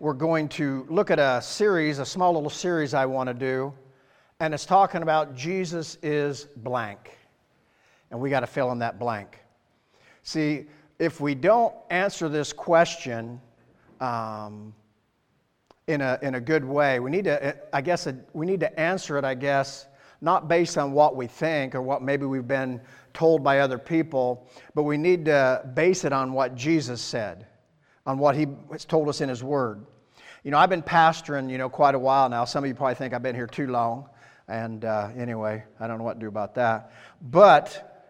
we're going to look at a small little series I want to do, and it's talking about Jesus is blank. And we got to fill in that blank. See, if we don't answer this question in a good way, we need to answer it, not based on what we think or what maybe we've been told by other people, but we need to base it on what Jesus said, on what He has told us in His Word. I've been pastoring, quite a while now. Some of you probably think I've been here too long. And anyway, I don't know what to do about that. But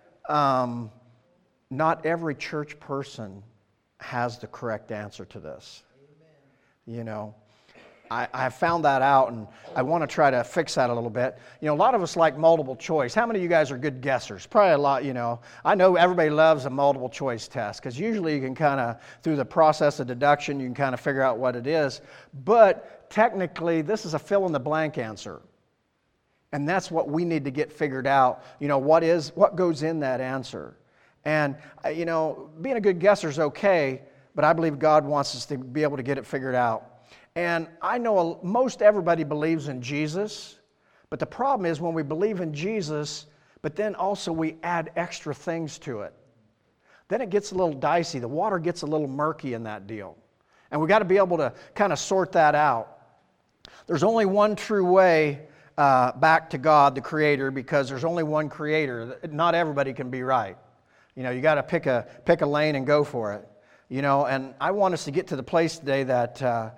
not every church person has the correct answer to this. Amen. I found that out, and I want to try to fix that a little bit. A lot of us like multiple choice. How many of you guys are good guessers? Probably a lot, I know everybody loves a multiple choice test, because usually you can kind of, through the process of deduction, you can kind of figure out what it is. But technically, this is a fill-in-the-blank answer. And that's what we need to get figured out. What goes in that answer? And, being a good guesser is okay, but I believe God wants us to be able to get it figured out. And I know most everybody believes in Jesus, but the problem is when we believe in Jesus, but then also we add extra things to it, then it gets a little dicey. The water gets a little murky in that deal. And we got to be able to kind of sort that out. There's only one true way back to God, the Creator, because there's only one Creator. Not everybody can be right. You got to pick a lane and go for it. And I want us to get to the place today that,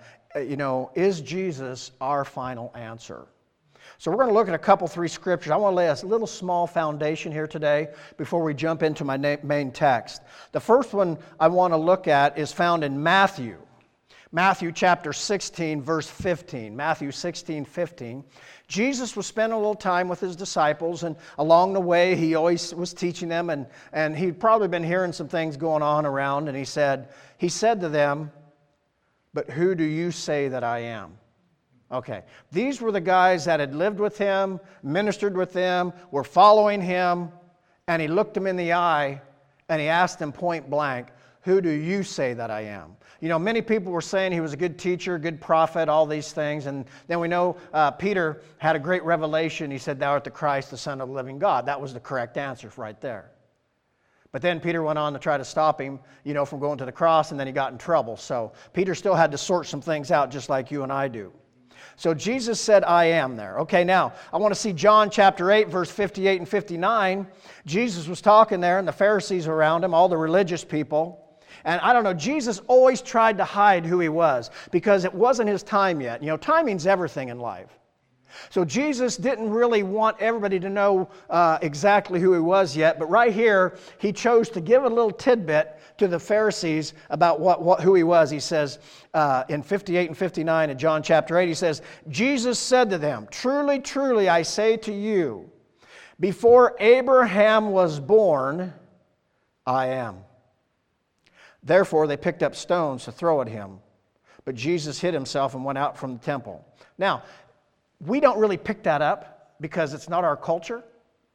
is Jesus our final answer? So we're going to look at three scriptures. I want to lay a little small foundation here today before we jump into my main text. The first one I want to look at is found in Matthew. Matthew chapter 16, verse 15. Matthew 16, 15. Jesus was spending a little time with His disciples, and along the way He always was teaching them, and He'd probably been hearing some things going on around, and He said to them, "But who do you say that I am?" Okay, these were the guys that had lived with Him, ministered with Him, were following Him, and He looked them in the eye, and He asked them point blank, "Who do you say that I am?" Many people were saying He was a good teacher, good prophet, all these things. And then we know Peter had a great revelation. He said, "Thou art the Christ, the Son of the living God." That was the correct answer right there. But then Peter went on to try to stop him, from going to the cross, and then he got in trouble. So Peter still had to sort some things out just like you and I do. So Jesus said, "I am" there. Okay, now, I want to see John chapter 8, verse 58 and 59. Jesus was talking there, and the Pharisees were around Him, all the religious people. And I don't know, Jesus always tried to hide who He was because it wasn't His time yet. Timing's everything in life. So Jesus didn't really want everybody to know exactly who He was yet, but right here, He chose to give a little tidbit to the Pharisees about who He was. He says in 58 and 59 in John chapter 8, He says, "Jesus said to them, 'Truly, truly, I say to you, before Abraham was born, I am.' Therefore, they picked up stones to throw at Him. But Jesus hid Himself and went out from the temple." Now, we don't really pick that up because it's not our culture.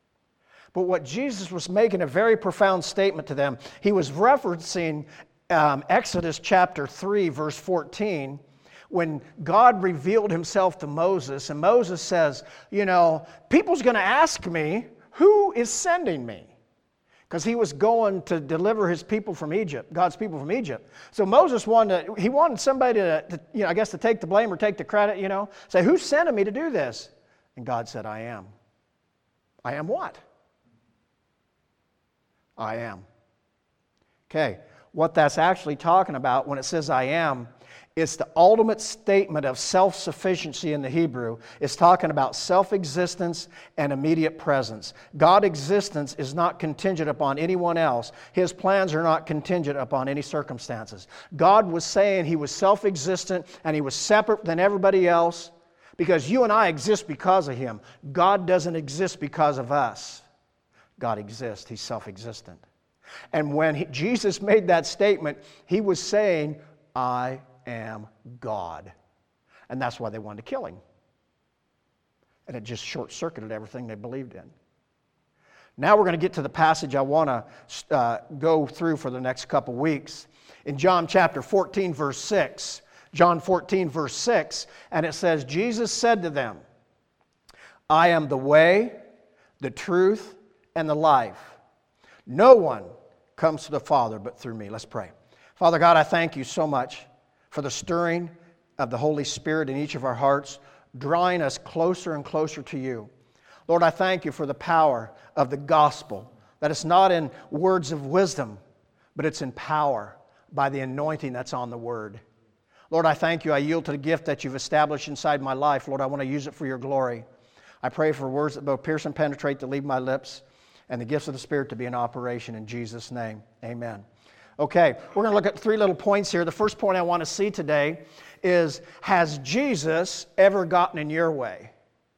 But what Jesus was making a very profound statement to them. He was referencing Exodus chapter 3, verse 14, when God revealed Himself to Moses. And Moses says, people's going to ask me, who is sending me? Because he was going to deliver his people from Egypt, God's people from Egypt. So Moses wanted somebody to take the blame or take the credit, say, who's sending me to do this? And God said, "I am." I am what? I am. Okay, what that's actually talking about when it says "I am," it's the ultimate statement of self-sufficiency in the Hebrew. It's talking about self-existence and immediate presence. God's existence is not contingent upon anyone else. His plans are not contingent upon any circumstances. God was saying He was self-existent and He was separate than everybody else because you and I exist because of Him. God doesn't exist because of us. God exists. He's self-existent. And when Jesus made that statement, He was saying, "I am God." And that's why they wanted to kill Him. And it just short-circuited everything they believed in. Now we're going to get to the passage I want to go through for the next couple weeks. In John chapter 14, verse 6, John 14, verse 6, and it says, Jesus said to them, I am the way, the truth, and the life. No one comes to the Father but through me. Let's pray. Father God, I thank you so much for the stirring of the Holy Spirit in each of our hearts, drawing us closer and closer to you. Lord, I thank you for the power of the gospel, that it's not in words of wisdom, but it's in power by the anointing that's on the word. Lord, I thank you. I yield to the gift that you've established inside my life. Lord, I want to use it for your glory. I pray for words that both pierce and penetrate to leave my lips, and the gifts of the Spirit to be in operation in Jesus' name. Amen. Okay, we're going to look at 3 little points here. The first point I want to see today is, has Jesus ever gotten in your way?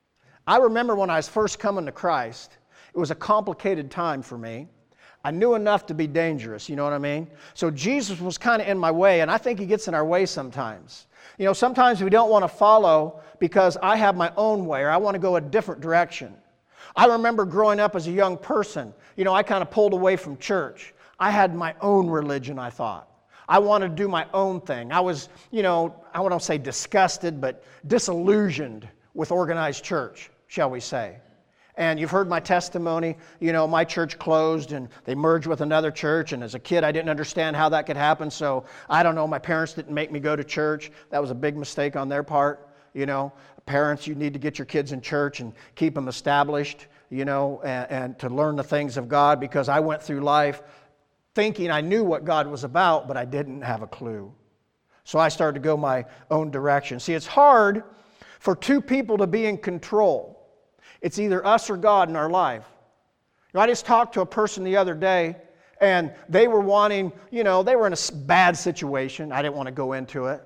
I remember when I was first coming to Christ, it was a complicated time for me. I knew enough to be dangerous, you know what I mean? So Jesus was kind of in my way, and I think He gets in our way sometimes. You know, sometimes we don't want to follow because I have my own way, or I want to go a different direction. I remember growing up as a young person, you know, I kind of pulled away from church. I had my own religion, I thought. I wanted to do my own thing. I was, you know, I wouldn't say disgusted, but disillusioned with organized church, shall we say. And you've heard my testimony. You know, my church closed and they merged with another church. And as a kid, I didn't understand how that could happen. So I don't know, my parents didn't make me go to church. That was a big mistake on their part. You know, parents, you need to get your kids in church and keep them established, you know, and to learn the things of God, because I went through life thinking I knew what God was about, but I didn't have a clue. So I started to go my own direction. See, it's hard for 2 people to be in control. It's either us or God in our life. You know, I just talked to a person the other day, and they were wanting, you know, they were in a bad situation. I didn't want to go into it.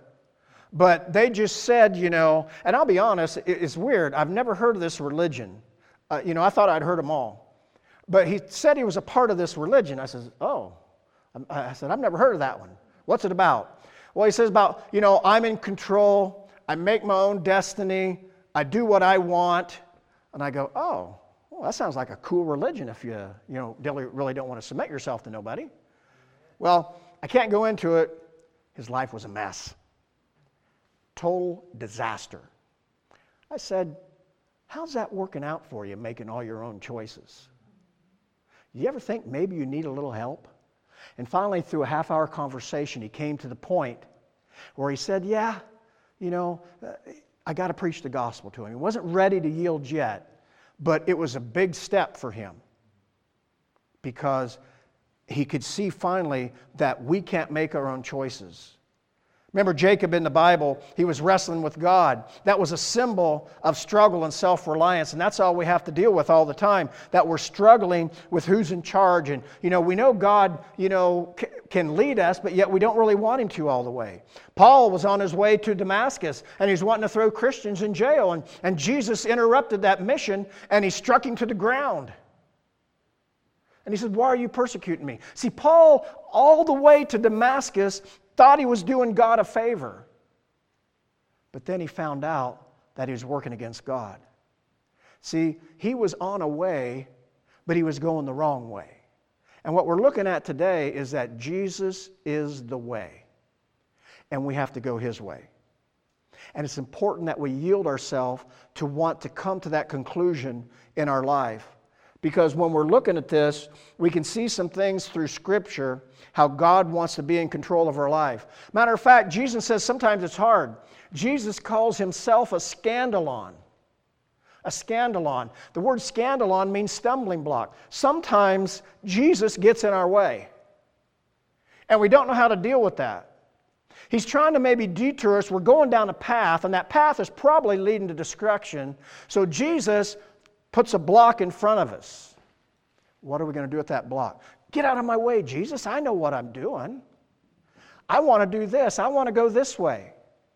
But they just said, you know, and I'll be honest, it's weird. I've never heard of this religion. You know, I thought I'd heard them all. But he said he was a part of this religion. I said, oh. I said, I've never heard of that one. What's it about? Well, he says about, you know, I'm in control. I make my own destiny. I do what I want. And I go, oh, well, that sounds like a cool religion if you really don't want to submit yourself to nobody. Well, I can't go into it. His life was a mess. Total disaster. I said, how's that working out for you, making all your own choices? You ever think maybe you need a little help? And finally, through a half-hour conversation, he came to the point where he said, yeah, you know, I got to preach the gospel to him. He wasn't ready to yield yet, but it was a big step for him because he could see finally that we can't make our own choices. Remember Jacob in the Bible, he was wrestling with God. That was a symbol of struggle and self-reliance, and that's all we have to deal with all the time, that we're struggling with who's in charge. And, you know, we know God, you know, can lead us, but yet we don't really want Him to all the way. Paul was on his way to Damascus, and he's wanting to throw Christians in jail, and Jesus interrupted that mission, and he struck him to the ground. And he said, why are you persecuting me? See, Paul, all the way to Damascus, thought he was doing God a favor. But then he found out that he was working against God. See, he was on a way, but he was going the wrong way. And what we're looking at today is that Jesus is the way. And we have to go His way. And it's important that we yield ourselves to want to come to that conclusion in our life. Because when we're looking at this, we can see some things through Scripture, how God wants to be in control of our life. Matter of fact, Jesus says sometimes it's hard. Jesus calls Himself a scandalon. A scandalon. The word scandalon means stumbling block. Sometimes Jesus gets in our way. And we don't know how to deal with that. He's trying to maybe detour us. We're going down a path, and that path is probably leading to destruction. So Jesus puts a block in front of us. What are we going to do with that block? Get out of my way, Jesus. I know what I'm doing. I want to do this. I want to go this way.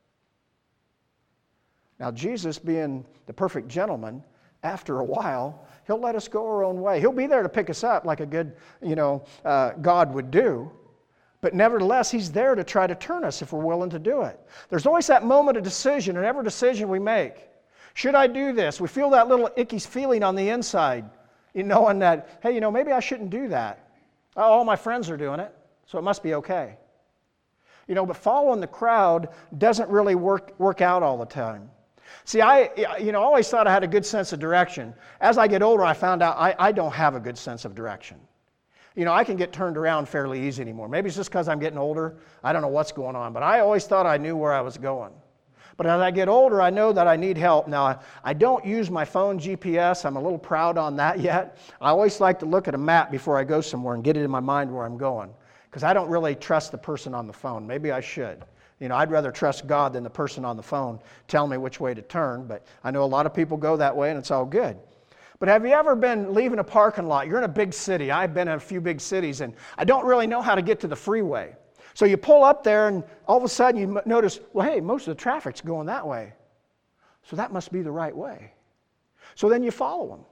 Now, Jesus, being the perfect gentleman, after a while, He'll let us go our own way. He'll be there to pick us up like a good, God would do. But nevertheless, He's there to try to turn us if we're willing to do it. There's always that moment of decision in every decision we make. Should I do this? We feel that little icky feeling on the inside, knowing that, hey, maybe I shouldn't do that. Oh, all my friends are doing it, so it must be okay. But following the crowd doesn't really work out all the time. See, I always thought I had a good sense of direction. As I get older, I found out I don't have a good sense of direction. I can get turned around fairly easy anymore. Maybe it's just because I'm getting older. I don't know what's going on, but I always thought I knew where I was going. But as I get older, I know that I need help. Now, I don't use my phone GPS. I'm a little proud on that yet. I always like to look at a map before I go somewhere and get it in my mind where I'm going, because I don't really trust the person on the phone. Maybe I should. I'd rather trust God than the person on the phone telling me which way to turn, but I know a lot of people go that way, and it's all good. But have you ever been leaving a parking lot? You're in a big city. I've been in a few big cities, and I don't really know how to get to the freeway. So you pull up there, and all of a sudden you notice, well, hey, most of the traffic's going that way. So that must be the right way. So then you follow them.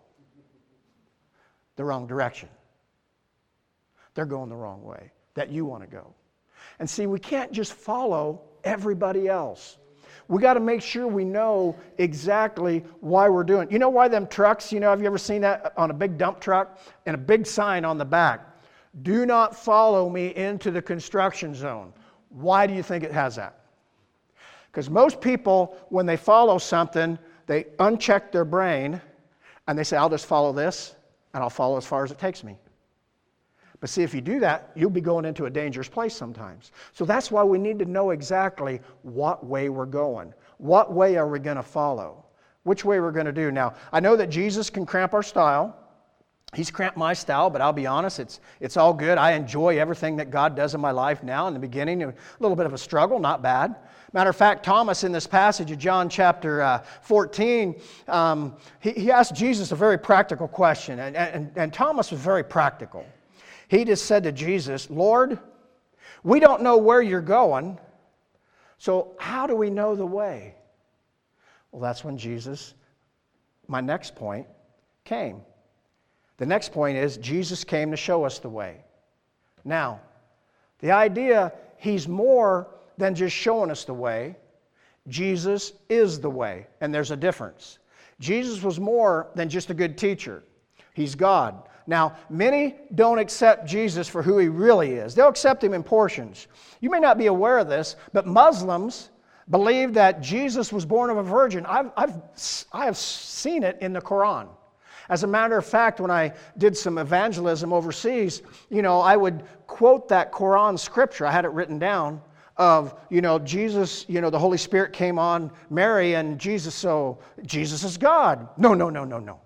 The wrong direction. They're going the wrong way that you want to go. And see, we can't just follow everybody else. We got to make sure we know exactly why we're doing it. You know why them trucks, have you ever seen that on a big dump truck? And a big sign on the back. Do not follow me into the construction zone. Why do you think it has that? Because most people, when they follow something, they uncheck their brain and they say, I'll just follow this and I'll follow as far as it takes me. But see, if you do that, you'll be going into a dangerous place sometimes. So that's why we need to know exactly what way we're going. What way are we going to follow? Which way we're going to do. Now, I know that Jesus can cramp our style. He's cramped my style, but I'll be honest, it's all good. I enjoy everything that God does in my life now. In the beginning, a little bit of a struggle, not bad. Matter of fact, Thomas, in this passage of John chapter 14, he asked Jesus a very practical question, and Thomas was very practical. He just said to Jesus, Lord, we don't know where you're going, so how do we know the way? Well, that's when Jesus, my next point, came. The next point is Jesus came to show us the way. Now, the idea, he's more than just showing us the way. Jesus is the way, and there's a difference. Jesus was more than just a good teacher. He's God. Now, many don't accept Jesus for who he really is. They'll accept him in portions. You may not be aware of this, but Muslims believe that Jesus was born of a virgin. I have seen it in the Quran. As a matter of fact, when I did some evangelism overseas, I would quote that Quran scripture. I had it written down of, Jesus, the Holy Spirit came on Mary and Jesus, so Jesus is God. No.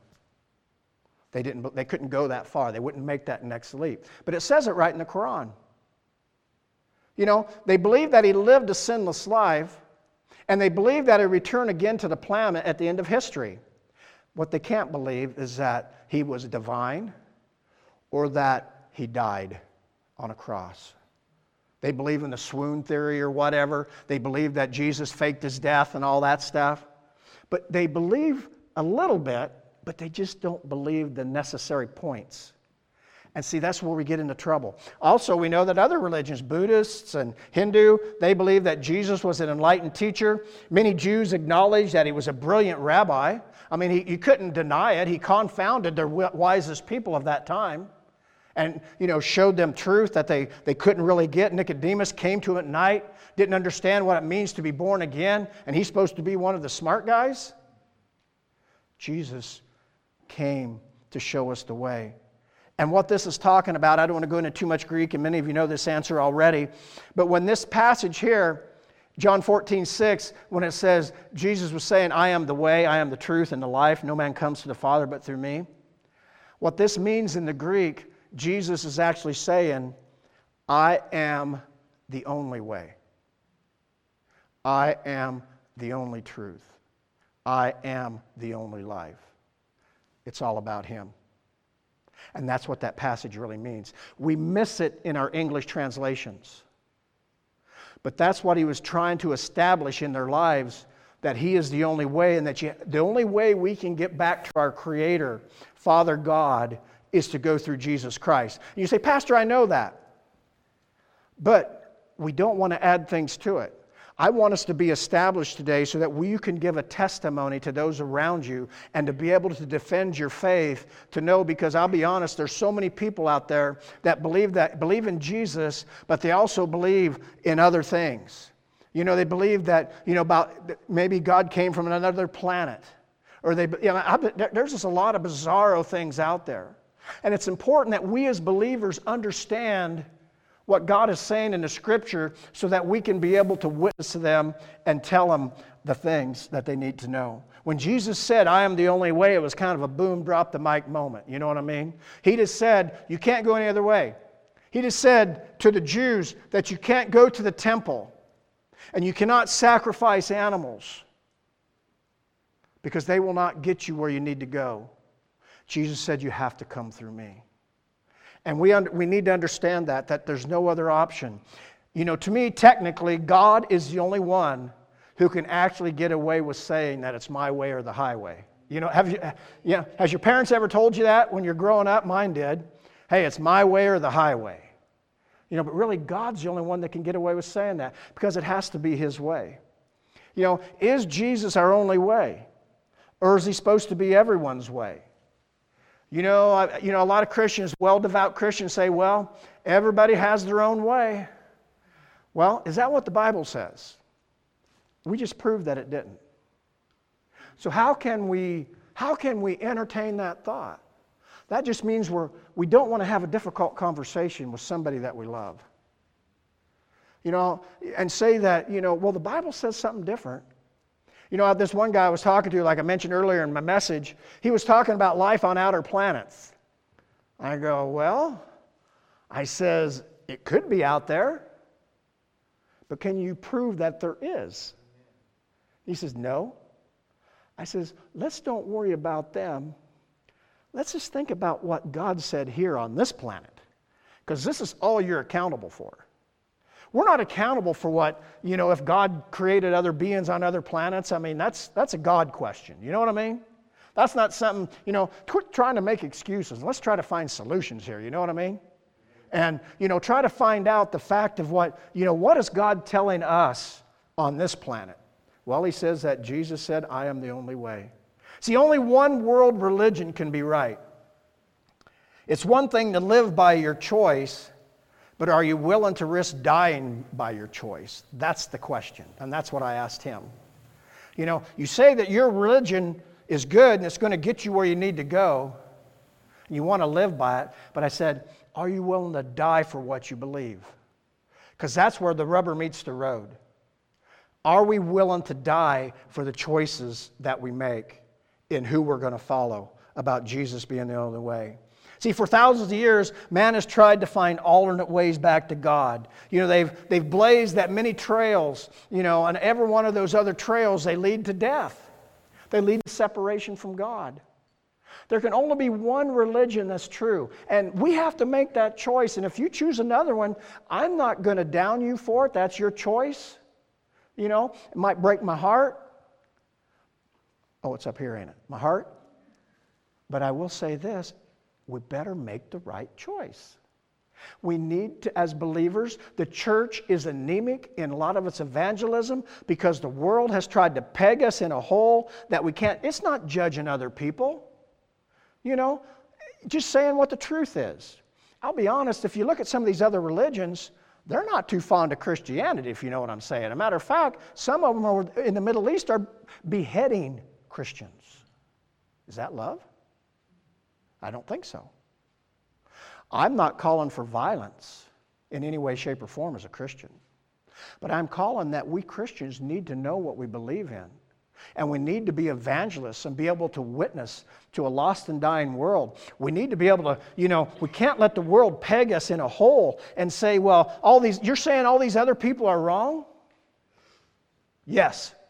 They couldn't go that far. They wouldn't make that next leap. But it says it right in the Quran. They believe that he lived a sinless life, and they believe that he'll return again to the planet at the end of history. What they can't believe is that he was divine or that he died on a cross. They believe in the swoon theory or whatever. They believe that Jesus faked his death and all that stuff. But they believe a little bit, but they just don't believe the necessary points. And see, that's where we get into trouble. Also, we know that other religions, Buddhists and Hindu, they believe that Jesus was an enlightened teacher. Many Jews acknowledge that he was a brilliant rabbi. I mean, you couldn't deny it. He confounded the wisest people of that time and, showed them truth that they couldn't really get. Nicodemus came to him at night, didn't understand what it means to be born again, and he's supposed to be one of the smart guys. Jesus came to show us the way. And what this is talking about, I don't want to go into too much Greek, and many of you know this answer already, but when this passage here, John 14:6, when it says, Jesus was saying, I am the way, I am the truth, and the life, no man comes to the Father but through me. What this means in the Greek, Jesus is actually saying, I am the only way. I am the only truth. I am the only life. It's all about him. And that's what that passage really means. We miss it in our English translations. But that's what he was trying to establish in their lives, that he is the only way, and that the only way we can get back to our Creator, Father God, is to go through Jesus Christ. And you say, Pastor, I know that. But we don't want to add things to it. I want us to be established today so that you can give a testimony to those around you and to be able to defend your faith, to know, because I'll be honest, there's so many people out there that believe in Jesus, but they also believe in other things. You know, they believe that, about maybe God came from another planet. Or there's just a lot of bizarro things out there. And it's important that we as believers understand what God is saying in the Scripture so that we can be able to witness to them and tell them the things that they need to know. When Jesus said, I am the only way, it was kind of a boom, drop the mic moment. You know what I mean? He just said, you can't go any other way. He just said to the Jews that you can't go to the temple and you cannot sacrifice animals because they will not get you where you need to go. Jesus said, you have to come through me. And we need to understand that there's no other option. To me, technically, God is the only one who can actually get away with saying that it's my way or the highway. Has your parents ever told you that when you're growing up? Mine did. Hey, it's my way or the highway. But really, God's the only one that can get away with saying that because it has to be His way. Is Jesus our only way? Or is He supposed to be everyone's way? A lot of Christians, well-devout Christians say, well, everybody has their own way. Well, is that what the Bible says? We just proved that it didn't. So how can we entertain that thought? That just means we don't want to have a difficult conversation with somebody that we love. And say that, well, the Bible says something different. This one guy I was talking to, like I mentioned earlier in my message, he was talking about life on outer planets. I go, well, I says, it could be out there, but can you prove that there is? He says, no. I says, let's don't worry about them. Let's just think about what God said here on this planet, because this is all you're accountable for. We're not accountable for what, if God created other beings on other planets. I mean, that's a God question. You know what I mean? That's not something, quit trying to make excuses. Let's try to find solutions here. You know what I mean? And, try to find out the fact of what is God telling us on this planet? Well, He says that Jesus said, I am the only way. See, only one world religion can be right. It's one thing to live by your choice, but are you willing to risk dying by your choice? That's the question, and that's what I asked him. You say that your religion is good and it's going to get you where you need to go, and you want to live by it, but I said, are you willing to die for what you believe? Because that's where the rubber meets the road. Are we willing to die for the choices that we make in who we're going to follow about Jesus being the only way? See, for thousands of years, man has tried to find alternate ways back to God. They've blazed that many trails, and every one of those other trails, they lead to death. They lead to separation from God. There can only be one religion that's true, and we have to make that choice. And if you choose another one, I'm not going to down you for it. That's your choice. It might break my heart. Oh, it's up here, ain't it? My heart. But I will say this. We better make the right choice. We need to, as believers, the church is anemic in a lot of its evangelism because the world has tried to peg us in a hole that we can't. It's not judging other people. Just saying what the truth is. I'll be honest, if you look at some of these other religions, they're not too fond of Christianity, if you know what I'm saying. As a matter of fact, some of them in the Middle East are beheading Christians. Is that love? I don't think so. I'm not calling for violence in any way, shape, or form as a Christian. But I'm calling that we Christians need to know what we believe in. And we need to be evangelists and be able to witness to a lost and dying world. We need to be able to, we can't let the world peg us in a hole and say, well, you're saying all these other people are wrong? Yes.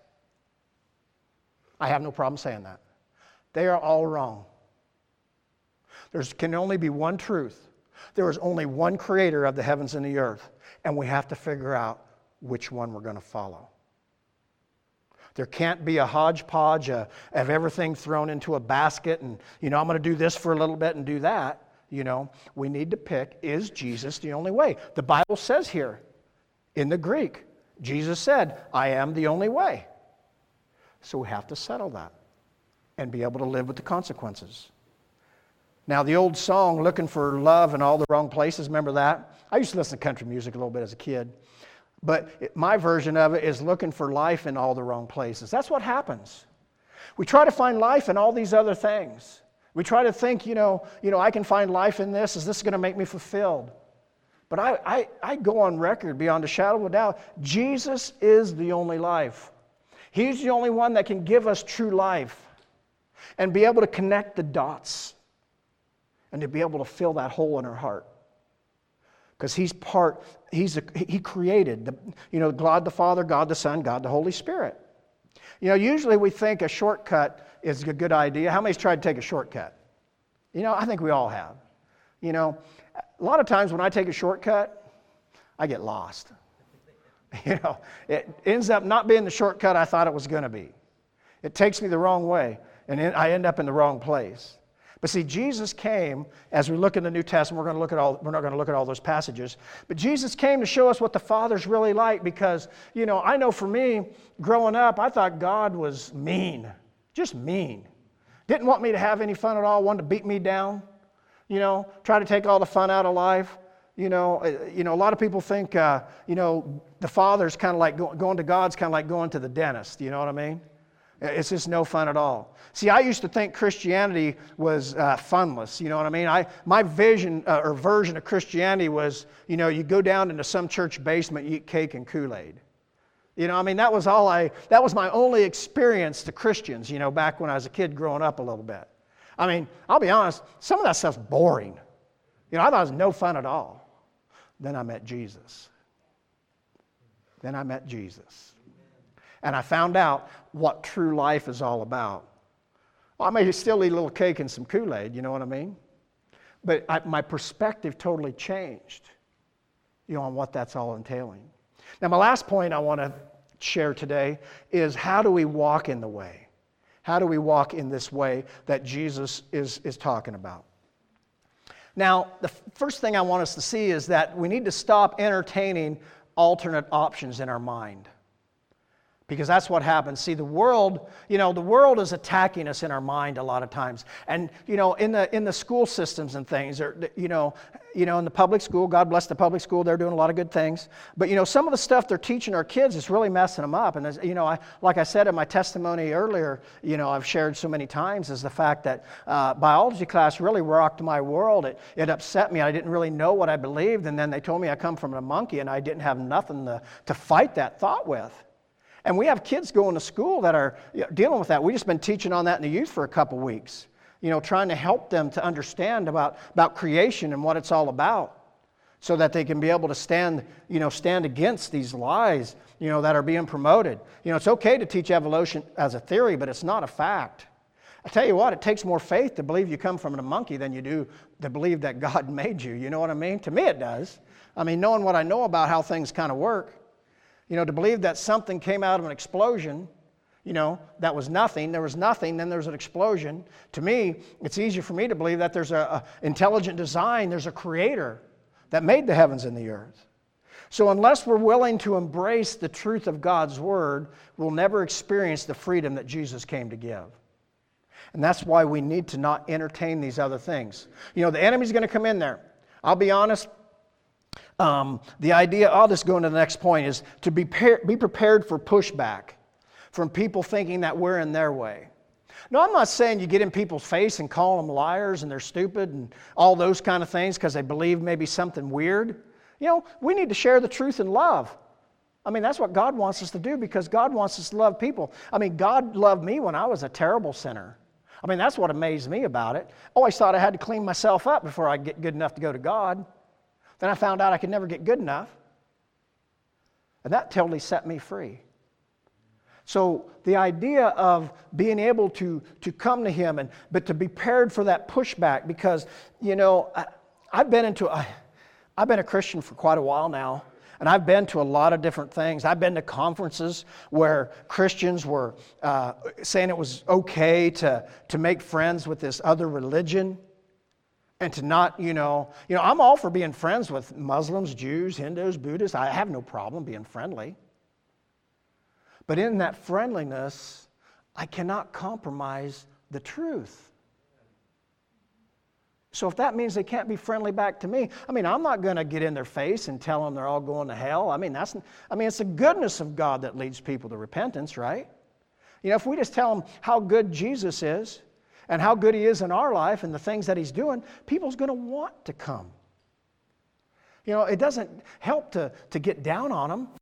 I have no problem saying that. They are all wrong. There can only be one truth. There is only one creator of the heavens and the earth, and we have to figure out which one we're going to follow. There can't be a hodgepodge of everything thrown into a basket and, I'm going to do this for a little bit and do that. We need to pick, is Jesus the only way? The Bible says here in the Greek, Jesus said, I am the only way. So we have to settle that and be able to live with the consequences. Now, the old song, Looking for Love in All the Wrong Places, remember that? I used to listen to country music a little bit as a kid. But my version of it is looking for life in all the wrong places. That's what happens. We try to find life in all these other things. We try to think, I can find life in this. Is this going to make me fulfilled? But I go on record beyond a shadow of a doubt. Jesus is the only life. He's the only one that can give us true life and be able to connect the dots and to be able to fill that hole in our heart. Because He created, God the Father, God the Son, God the Holy Spirit. Usually we think a shortcut is a good idea. How many's tried to take a shortcut? I think we all have. A lot of times when I take a shortcut, I get lost. It ends up not being the shortcut I thought it was going to be. It takes me the wrong way, and I end up in the wrong place. But see, Jesus came, as we look in the New Testament, we're not going to look at all those passages, but Jesus came to show us what the Father's really like because, I know for me, growing up, I thought God was mean, just mean. Didn't want me to have any fun at all, wanted to beat me down, try to take all the fun out of life. A lot of people think, the Father's kind of like going to God's kind of like going to the dentist, you know what I mean? It's just no fun at all. See, I used to think Christianity was funless. You know what I mean? My vision or version of Christianity was, you go down into some church basement, you eat cake and Kool-Aid. That was my only experience to Christians, back when I was a kid growing up a little bit. I'll be honest, some of that stuff's boring. I thought it was no fun at all. Then I met Jesus. And I found out what true life is all about. Well, I may still eat a little cake and some Kool-Aid, you know what I mean? But my perspective totally changed, on what that's all entailing. Now, my last point I want to share today is how do we walk in the way? How do we walk in this way that Jesus is talking about? Now, the first thing I want us to see is that we need to stop entertaining alternate options in our mind. Because that's what happens. See, the world is attacking us in our mind a lot of times. And, in the school systems and things, or, in the public school, God bless the public school, they're doing a lot of good things. But, some of the stuff they're teaching our kids is really messing them up. And, like I said in my testimony earlier, I've shared so many times, is the fact that biology class really rocked my world. It upset me. I didn't really know what I believed. And then they told me I come from a monkey, and I didn't have nothing to fight that thought with. And we have kids going to school that are dealing with that. We've just been teaching on that in the youth for a couple weeks, trying to help them to understand about creation and what it's all about so that they can be able to stand against these lies, that are being promoted. It's okay to teach evolution as a theory, but it's not a fact. I tell you what, it takes more faith to believe you come from a monkey than you do to believe that God made you. You know what I mean? To me, it does. Knowing what I know about how things kind of work, to believe that something came out of an explosion, that was nothing, there was nothing, then there's an explosion. To me, it's easier for me to believe that there's a intelligent design, there's a creator that made the heavens and the earth. So unless we're willing to embrace the truth of God's word, we'll never experience the freedom that Jesus came to give. And that's why we need to not entertain these other things. The enemy's going to come in there. I'll be honest. The idea, I'll just go into the next point, is to be prepared for pushback from people thinking that we're in their way. No, I'm not saying you get in people's face and call them liars and they're stupid and all those kind of things because they believe maybe something weird. We need to share the truth in love. That's what God wants us to do because God wants us to love people. God loved me when I was a terrible sinner. That's what amazed me about it. I always thought I had to clean myself up before I get good enough to go to God. Then I found out I could never get good enough. And that totally set me free. So the idea of being able to come to Him, but to be prepared for that pushback, because, I've been a Christian for quite a while now, and I've been to a lot of different things. I've been to conferences where Christians were saying it was okay to make friends with this other religion. And to not, I'm all for being friends with Muslims, Jews, Hindus, Buddhists. I have no problem being friendly. But in that friendliness, I cannot compromise the truth. So if that means they can't be friendly back to me, I'm not going to get in their face and tell them they're all going to hell. It's the goodness of God that leads people to repentance, right? If we just tell them how good Jesus is and how good He is in our life and the things that He's doing, people's going to want to come. It doesn't help to get down on them.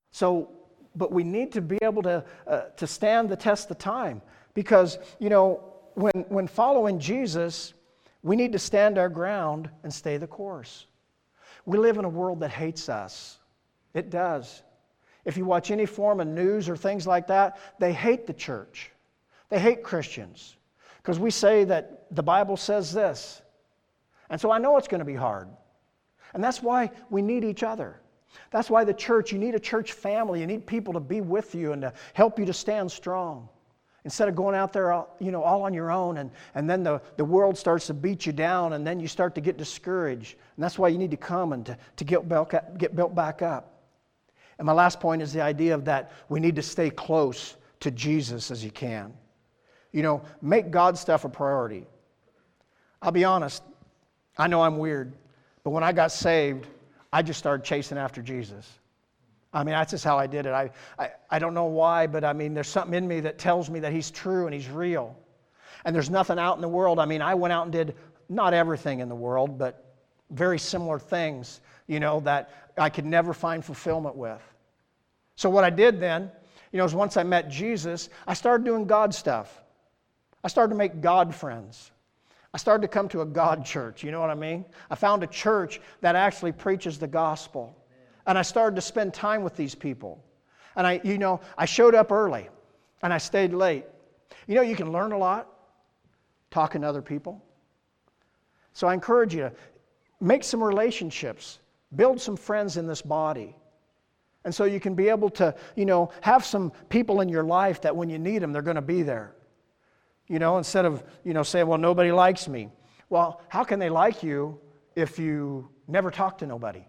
But we need to be able to stand the test of time. Because, when following Jesus, we need to stand our ground and stay the course. We live in a world that hates us. It does. If you watch any form of news or things like that, they hate the church. They hate Christians. Because we say that the Bible says this. And so I know it's going to be hard. And that's why we need each other. That's why the church, you need a church family. You need people to be with you and to help you to stand strong. Instead of going out there, all on your own, and then the world starts to beat you down, and then you start to get discouraged. And that's why you need to come and to get built back up. And my last point is the idea of that we need to stay close to Jesus as you can. Make God's stuff a priority. I'll be honest, I know I'm weird, but when I got saved, I just started chasing after Jesus. That's just how I did it. I don't know why, but there's something in me that tells me that He's true and He's real. And there's nothing out in the world. I went out and did not everything in the world, but very similar things, that I could never find fulfillment with. So what I did then, is once I met Jesus, I started doing God stuff. I started to make God friends. I started to come to a God church, you know what I mean? I found a church that actually preaches the gospel. And I started to spend time with these people. And I showed up early and I stayed late. You can learn a lot talking to other people. So I encourage you to make some relationships, build some friends in this body. And so you can be able to, have some people in your life that when you need them, they're going to be there. Instead of, saying, well, nobody likes me. Well, how can they like you if you never talk to nobody?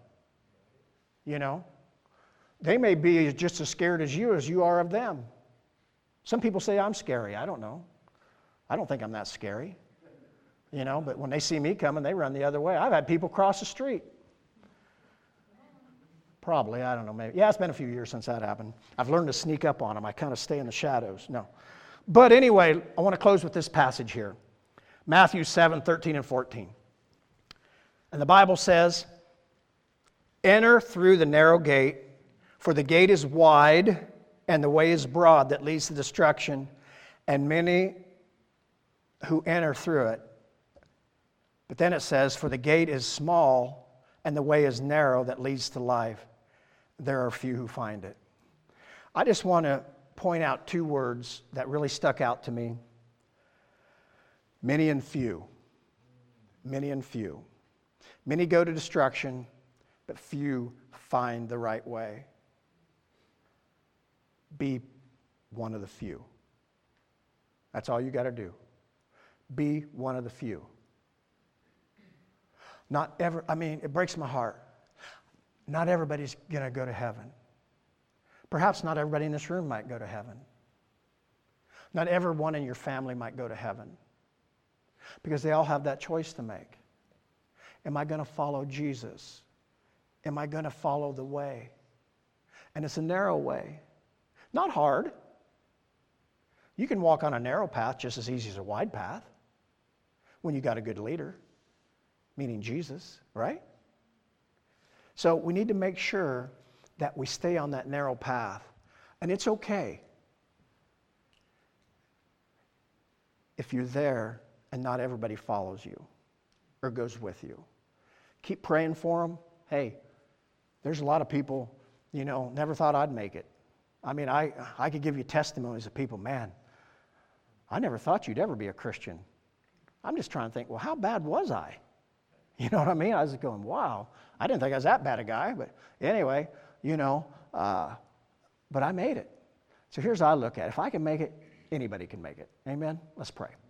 They may be just as scared as you are of them. Some people say I'm scary. I don't know. I don't think I'm that scary. But when they see me coming, they run the other way. I've had people cross the street. Probably, I don't know, maybe. Yeah, it's been a few years since that happened. I've learned to sneak up on them. I kind of stay in the shadows. No. But anyway, I want to close with this passage here. Matthew 7:13 and 14. And the Bible says, "Enter through the narrow gate, for the gate is wide and the way is broad that leads to destruction, and many who enter through it." But then it says, "For the gate is small and the way is narrow that leads to life. There are few who find it." I just want to point out two words that really stuck out to me. Many and few. Many and few. Many go to destruction, but few find the right way. Be one of the few. That's all you got to do. Be one of the few. It breaks my heart. Not everybody's going to go to heaven. Perhaps not everybody in this room might go to heaven. Not everyone in your family might go to heaven. Because they all have that choice to make. Am I going to follow Jesus? Am I going to follow the way? And it's a narrow way. Not hard. You can walk on a narrow path just as easy as a wide path when you got a good leader, meaning Jesus, right? So we need to make sure that we stay on that narrow path. And it's okay if you're there and not everybody follows you or goes with you. Keep praying for them. Hey, there's a lot of people, never thought I'd make it. I could give you testimonies of people, man, I never thought you'd ever be a Christian. I'm just trying to think, well, how bad was I? You know what I mean? I was going, wow, I didn't think I was that bad a guy. But anyway, but I made it. So here's how I look at it. If I can make it, anybody can make it. Amen? Let's pray.